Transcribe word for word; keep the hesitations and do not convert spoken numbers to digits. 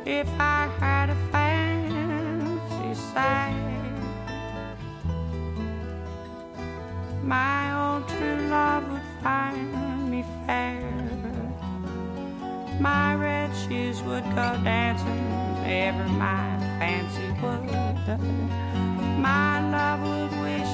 if I had a fancy sight. My old true love would find me fair. My red shoes would go dancing ever my fancy would. My love would wish